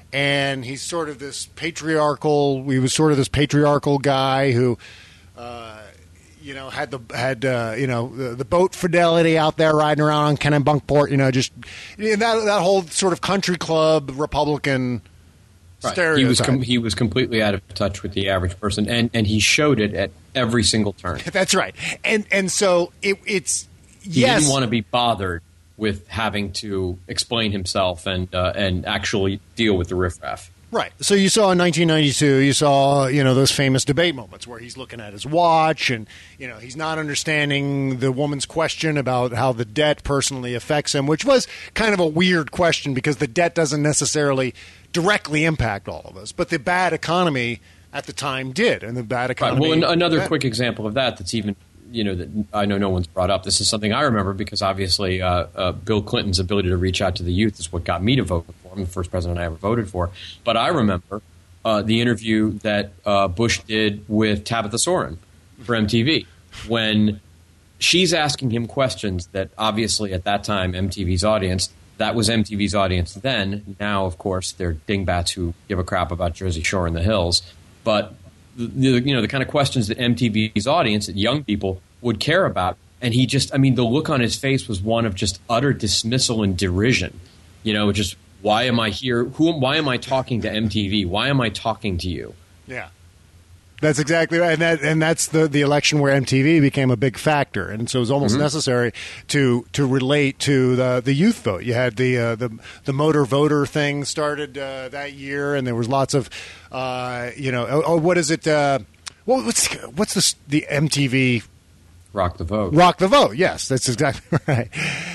and he's sort of this patriarchal. He was sort of this patriarchal guy who. Uh, You know, had the had uh, you know the, the boat Fidelity out there riding around on Kennebunkport. You know, just that that whole sort of country club Republican right. stereotype. He was com- he was completely out of touch with the average person, and, and he showed it at every single turn. That's right, and and so it, it's he yes. didn't want to be bothered with having to explain himself and uh, and actually deal with the riffraff. Right. So you saw in nineteen ninety-two, you saw, you know, those famous debate moments where he's looking at his watch and, you know, he's not understanding the woman's question about how the debt personally affects him, which was kind of a weird question because the debt doesn't necessarily directly impact all of us. But the bad economy at the time did, and the bad economy. Right. Well, another yeah. quick example of that that's even, you know, that I know no one's brought up. This is something I remember because obviously uh, uh, Bill Clinton's ability to reach out to the youth is what got me to vote for him, the first president I ever voted for. But I remember uh, the interview that uh, Bush did with Tabitha Soren for M T V when she's asking him questions that obviously at that time M T V's audience, that was M T V's audience then. Now, of course, they're dingbats who give a crap about Jersey Shore and the hills. But The, you know, the kind of questions that M T V's audience, that young people would care about. And he just, I mean, the look on his face was one of just utter dismissal and derision. You know, just, why am I here? Who? Why am I talking to M T V? Why am I talking to you? Yeah. That's exactly right. And, that, and that's the, the election where M T V became a big factor. And so it was almost mm-hmm. necessary to to relate to the, the youth vote. You had the uh, the, the motor voter thing started uh, that year, and there was lots of, uh, you know, oh, oh, what is it? Uh, what, what's what's this, the M T V? Rock the Vote. Rock the Vote, yes. That's exactly right.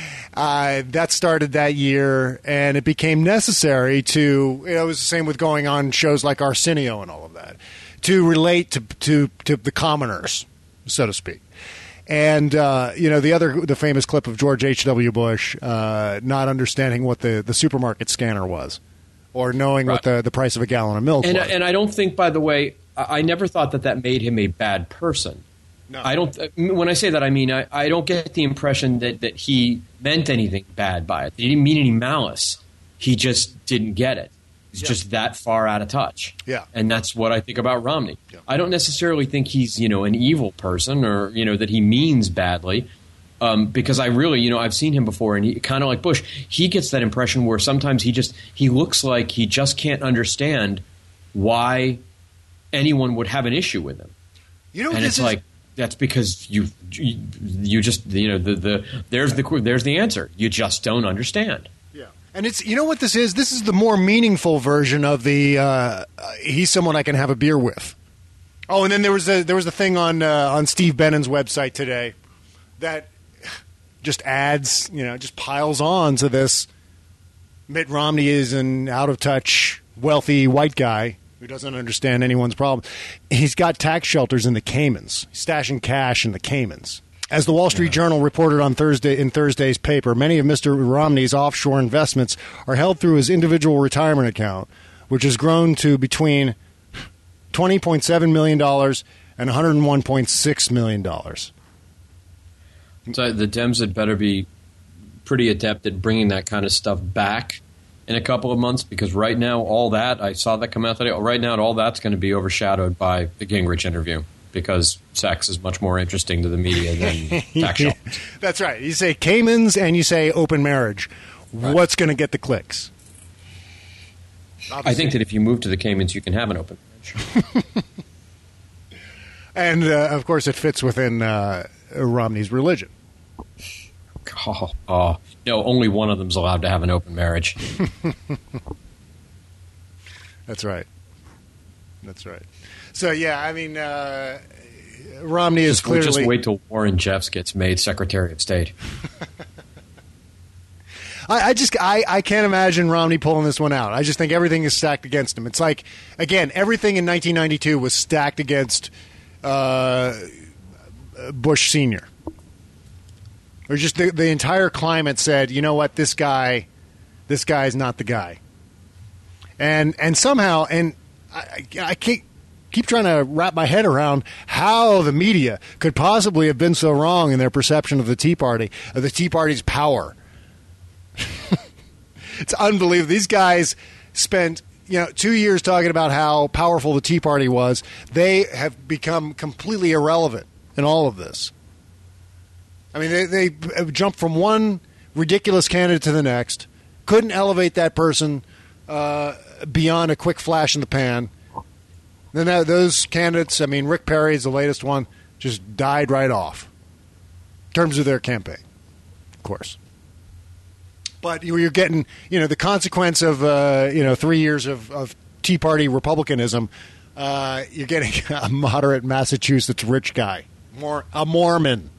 Uh, that started that year, and it became necessary to, you know, it was the same with going on shows like Arsenio and all of that, to relate to to, to the commoners, so to speak. And, uh, you know, the other, the famous clip of George H W. Bush uh, not understanding what the, the supermarket scanner was or knowing right. what the, the price of a gallon of milk and, was. And I don't think, by the way, I never thought that that made him a bad person. No. I don't. When I say that, I mean I, I don't get the impression that, that he meant anything bad by it. He didn't mean any malice. He just didn't get it. He's yeah. just that far out of touch. Yeah. And that's what I think about Romney. Yeah. I don't necessarily think he's, you know, an evil person or, you know, that he means badly. Um, because I really, you know, I've seen him before, and he kind of like Bush. He gets that impression where sometimes he just he looks like he just can't understand why anyone would have an issue with him. You know, and it's is- like that's because you, you you just you know the the there's the there's the answer. You just don't understand. Yeah, and it's you know what this is. This is the more meaningful version of the uh, he's someone I can have a beer with. Oh, and then there was a there was a thing on uh, on Steve Bannon's website today that just adds, you know, just piles on to this. Mitt Romney is an out-of-touch, wealthy white guy who doesn't understand anyone's problem. He's got tax shelters in the Caymans, stashing cash in the Caymans. As the Wall Street yeah. Journal reported on Thursday in Thursday's paper, many of Mister Romney's offshore investments are held through his individual retirement account, which has grown to between twenty point seven million dollars and one hundred one point six million dollars. So the Dems had better be pretty adept at bringing that kind of stuff back in a couple of months, because right now all that, I saw that come out today, right now all that's going to be overshadowed by the Gingrich interview, because sex is much more interesting to the media than tax shelters. That's right. You say Caymans and you say open marriage. Right. What's going to get the clicks? Obviously. I think that if you move to the Caymans, you can have an open marriage. And, uh, of course, it fits within uh, Romney's religion. Oh, oh, no, only one of them's allowed to have an open marriage. That's right. That's right. So, yeah, I mean, uh, Romney is just, clearly... We'll just wait till Warren Jeffs gets made Secretary of State. I, I just I, I can't imagine Romney pulling this one out. I just think everything is stacked against him. It's like, again, everything in nineteen ninety-two was stacked against uh, Bush Senior. Or just the, the entire climate said, you know what, this guy, this guy is not the guy. And and somehow, and I, I keep, keep trying to wrap my head around how the media could possibly have been so wrong in their perception of the Tea Party, of the Tea Party's power. It's unbelievable. These guys spent, you know, two years talking about how powerful the Tea Party was. They have become completely irrelevant in all of this. I mean, they, they jumped from one ridiculous candidate to the next, couldn't elevate that person uh, beyond a quick flash in the pan. Then that, those candidates, I mean, Rick Perry is the latest one, just died right off in terms of their campaign, of course. But you're getting, you know, the consequence of, uh, you know, three years of, of Tea Party Republicanism. Uh, you're getting a moderate Massachusetts rich guy, more a Mormon.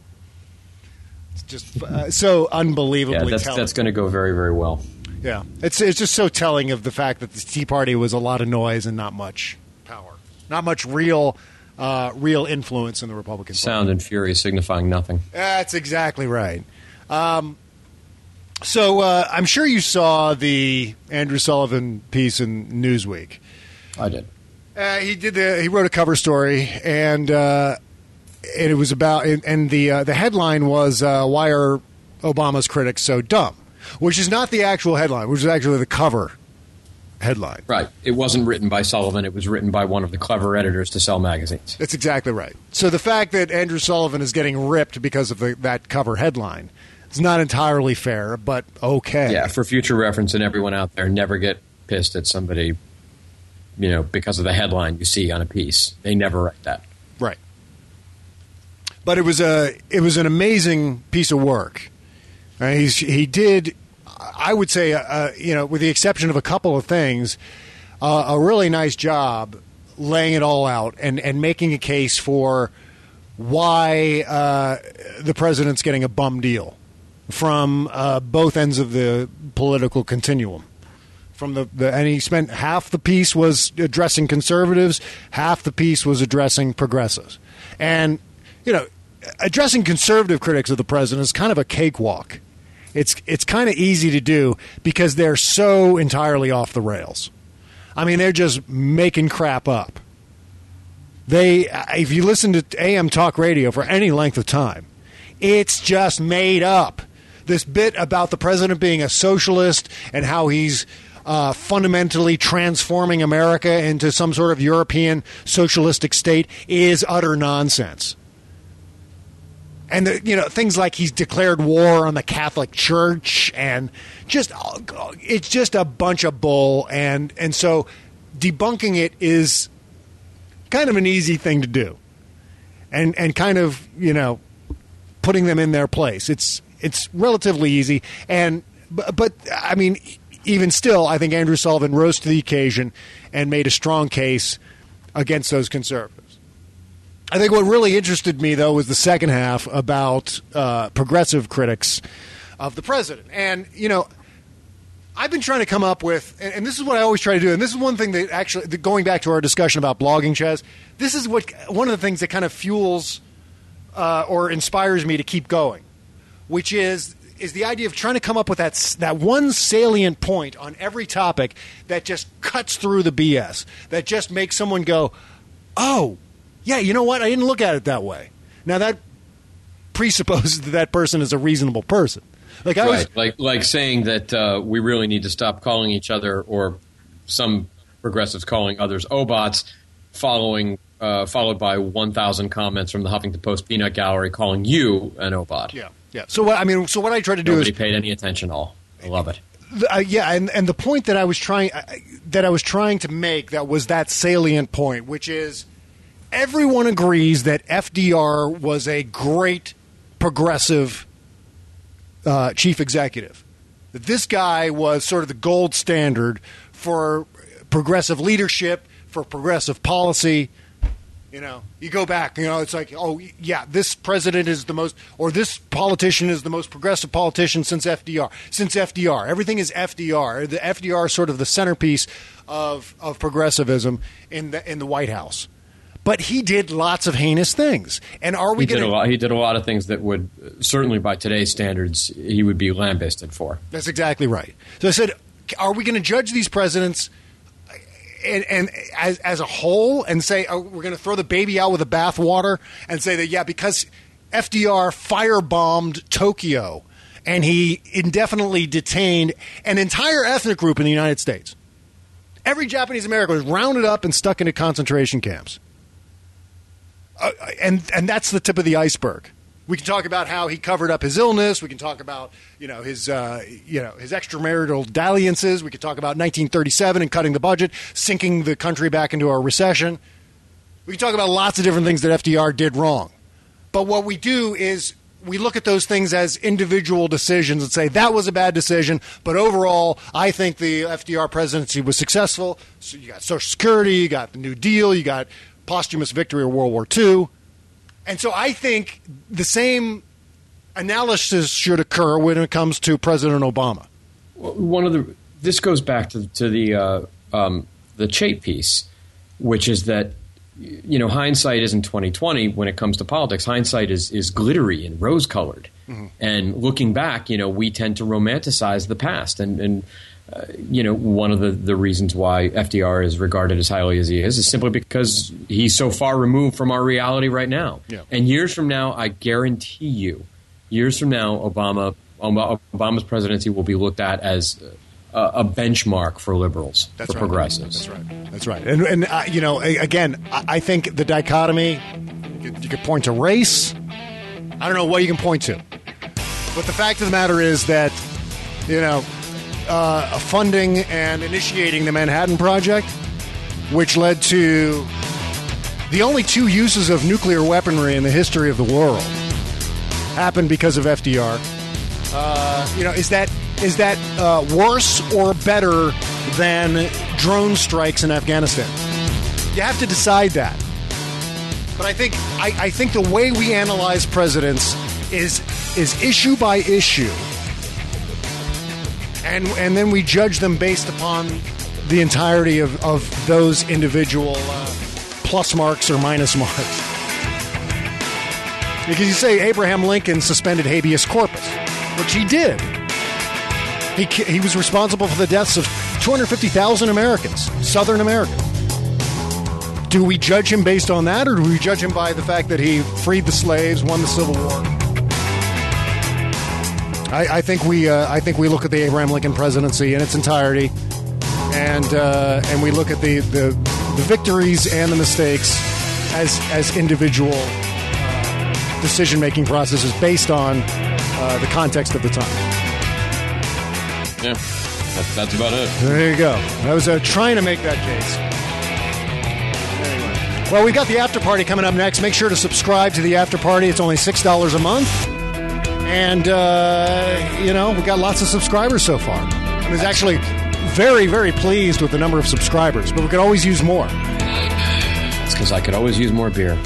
It's just uh, so unbelievably yeah, that's, telling. That's going to go very, very well. Yeah, it's it's just so telling of the fact that the Tea Party was a lot of noise and not much power, not much real, uh, real influence in the Republican Party. Sound and fury signifying nothing. That's exactly right. Um, So uh, I'm sure you saw the Andrew Sullivan piece in Newsweek. I did. Uh, he did. The, he wrote a cover story, and uh, and it was about. And the uh, the headline was uh, "Why are Obama's critics so dumb?" Which is not the actual headline, which is actually the cover headline. Right. It wasn't written by Sullivan. It was written by one of the clever editors to sell magazines. That's exactly right. So the fact that Andrew Sullivan is getting ripped because of the, that cover headline. It's not entirely fair, but okay. Yeah, for future reference, and everyone out there, never get pissed at somebody, you know, because of the headline you see on a piece. They never write that. Right. But it was a it was an amazing piece of work. Uh, he's he did, I would say, uh, you know, with the exception of a couple of things, uh, a really nice job laying it all out and, and making a case for why uh, the president's getting a bum deal. From uh, both ends of the political continuum, from the, the and he spent half the piece was addressing conservatives, half the piece was addressing progressives, and you know, addressing conservative critics of the president is kind of a cakewalk. It's it's kind of easy to do because they're so entirely off the rails. I mean, they're just making crap up. They, if you listen to A M talk radio for any length of time, it's just made up. This bit about the president being a socialist and how he's uh, fundamentally transforming America into some sort of European socialistic state is utter nonsense. And, the, you know, things like he's declared war on the Catholic Church and just, it's just a bunch of bull. And, and so debunking it is kind of an easy thing to do. And, and kind of, you know, putting them in their place. It's, it's relatively easy. And, but, but I mean, even still, I think Andrew Sullivan rose to the occasion and made a strong case against those conservatives. I think what really interested me, though, was the second half about uh, progressive critics of the president. And, you know, I've been trying to come up with, and, and this is what I always try to do, and this is one thing that actually, that going back to our discussion about blogging, Chaz, this is what one of the things that kind of fuels uh, or inspires me to keep going, which is is the idea of trying to come up with that that one salient point on every topic that just cuts through the B S, that just makes someone go, oh, yeah, you know what? I didn't look at it that way. Now, that presupposes that that person is a reasonable person. Like I right. was, like like saying that uh, we really need to stop calling each other, or some progressives calling others O-bots, following uh, followed by one thousand comments from the Huffington Post peanut gallery calling you an O-bot. Yeah, yeah. So what I mean, so what I try to do Nobody is paid any attention at all. I love it. Uh, yeah, and, and the point that I was trying uh, that I was trying to make, that was that salient point, which is, everyone agrees that F D R was a great progressive uh, chief executive. That this guy was sort of the gold standard for progressive leadership, for progressive policy. You know, you go back, you know, it's like, oh, yeah, this president is the most, or this politician is the most progressive politician since F D R. Since F D R. Everything is F D R. The F D R is sort of the centerpiece of, of progressivism in the in the White House. But he did lots of heinous things. And are we going to... He did a lot of things that would, certainly by today's standards, he would be lambasted for. That's exactly right. So I said, are we going to judge these presidents and, and as, as a whole and say, oh, we're going to throw the baby out with the bathwater and say that, yeah, because F D R firebombed Tokyo and he indefinitely detained an entire ethnic group in the United States. Every Japanese American was rounded up and stuck into concentration camps. Uh, and and that's the tip of the iceberg. We can talk about how he covered up his illness. We can talk about you know his uh, you know his extramarital dalliances. We could talk about nineteen thirty-seven and cutting the budget, sinking the country back into a recession. We can talk about lots of different things that F D R did wrong. But what we do is we look at those things as individual decisions and say that was a bad decision. But overall, I think the F D R presidency was successful. So you got Social Security, you got the New Deal, you got posthumous victory of World War Two. And so I think the same analysis should occur when it comes to President Obama. One of the this goes back to, to the uh, um, the Chait piece, which is that you know hindsight isn't twenty twenty when it comes to politics. Hindsight is is glittery and rose colored, mm-hmm. and looking back, you know, we tend to romanticize the past and and. Uh, you know, one of the, the reasons why F D R is regarded as highly as he is is simply because he's so far removed from our reality right now. Yeah. And years from now, I guarantee you, years from now, Obama Obama's presidency will be looked at as a, a benchmark for liberals, That's for right. progressives. That's right. That's right. And, and uh, you know, again, I think the dichotomy, you could, you could point to race. I don't know what you can point to. But the fact of the matter is that, you know, Uh, funding and initiating the Manhattan Project, which led to the only two uses of nuclear weaponry in the history of the world, happened because of F D R. Uh, you know, is that is that uh, worse or better than drone strikes in Afghanistan? You have to decide that. But I think I, I think the way we analyze presidents is is issue by issue. And and then we judge them based upon the entirety of, of those individual uh, plus marks or minus marks. Because you say Abraham Lincoln suspended habeas corpus, which he did. He he was responsible for the deaths of two hundred fifty thousand Americans, Southern Americans. Do we judge him based on that, or do we judge him by the fact that he freed the slaves, won the Civil War? I, I think we uh, I think we look at the Abraham Lincoln presidency in its entirety, and uh, and we look at the, the the victories and the mistakes as as individual uh, decision-making processes based on uh, the context of the time. Yeah, that's, that's about it. There you go. I was uh, trying to make that case. Anyway. Well, we've got the after party coming up next. Make sure to subscribe to the after party. It's only six dollars a month. And, uh, you know, we've got lots of subscribers so far. I was actually very, very pleased with the number of subscribers, but we could always use more. It's because I could always use more beer.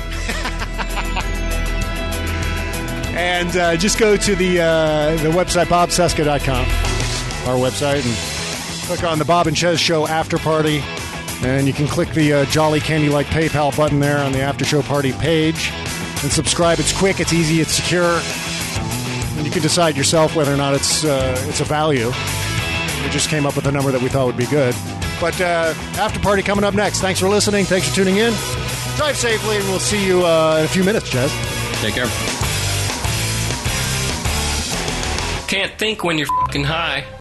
And uh, just go to the uh, the website, bob cesca dot com, our website, and click on the Bob and Chez Show After Party. And you can click the uh, Jolly Candy-like PayPal button there on the After Show Party page. And subscribe. It's quick, it's easy, it's secure. And you can decide yourself whether or not it's uh, it's a value. We just came up with a number that we thought would be good. But uh, After Party coming up next. Thanks for listening. Thanks for tuning in. Drive safely, and we'll see you uh, in a few minutes, Chez. Take care. Can't think when you're fucking high.